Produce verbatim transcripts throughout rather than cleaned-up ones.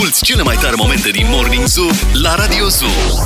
Asculți cele mai tare momente din Morning Zoo la Radio Zoo.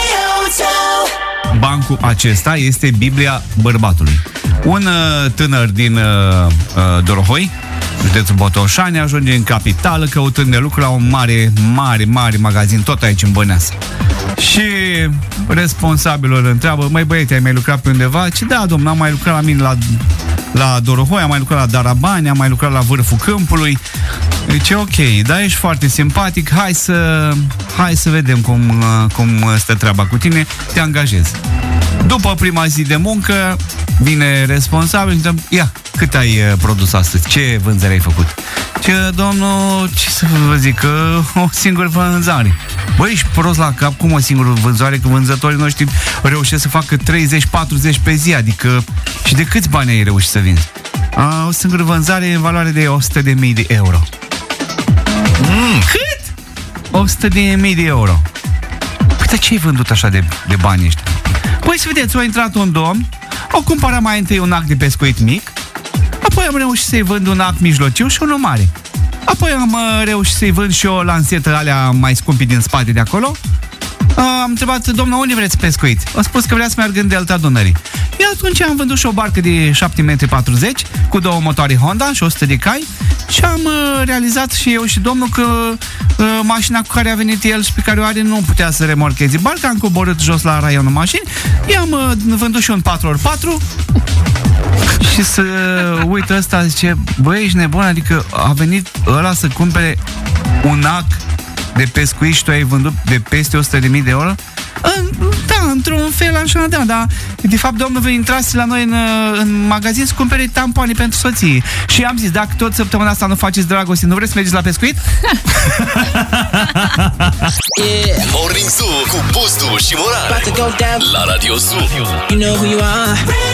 Bancul acesta este Biblia bărbatului. Un uh, tânăr din uh, uh, Dorohoi, județul Botoșani, ajunge în capitală căutând de lucru la un mare, mare, mare magazin, tot aici în Băneasa. Și responsabilul îl întreabă: măi băiete, ai mai lucrat pe undeva? Ce da, domnule, am mai lucrat la mine la, la Dorohoi, am mai lucrat la Darabani, am mai lucrat la vârful câmpului. Zice: ok, dar ești foarte simpatic, hai să, hai să vedem cum, cum stă treaba cu tine, te angajez. După prima zi de muncă, vine responsabil, zice: ia, cât ai produs astăzi? Ce vânzări ai făcut? Ce, domnul, ce să vă zic, că o singură vânzare. Băi, ești prost la cap, cum o singură vânzare, că vânzătorii noștri reușesc să facă treizeci patruzeci pe zi, adică și de câți bani ai reușit să vinzi? A, o singură vânzare în valoare de o sută de mii de euro. Mm. Cât? o sută de mii de euro. Păi, dar ce ai vândut așa de, de bani ăștia? Păi, să vedeți, a intrat un domn, au cumpărat mai întâi un ac de pescuit mic, apoi am reușit să-i vând un ac mijlociu și unul mare. Apoi am uh, reușit să-i vând și o lansetă alea mai scumpi din spate de acolo. Uh, am întrebat: domnul, unde vreți pescuit? A spus că vrea să meargă în delta Dunării. Iar atunci am vândut și o barcă de șapte metri patruzeci cu două motoare Honda și o sută de cai și am uh, realizat și eu și domnul că uh, mașina cu care a venit el și pe care o are nu putea să remorcheze barca. Am coborât jos la raionul mașini, i-am uh, vândut și un patru ori patru. Și să uită ăsta, zice: băi, ești nebun, adică a venit ăla să cumpere un ac de pescuit și tu ai vândut de peste o sută de mii de euro? Da, într-un fel așa, da, dar de fapt domnul intrase la noi în, în magazin să cumpere tampoane pentru soții. Și am zis: dacă tot săptămâna asta nu faceți dragoste, nu vreți să mergeți la pescuit? Yeah. Morning Zoo cu Bustu și Moran la Radio Zoo. You know who you are.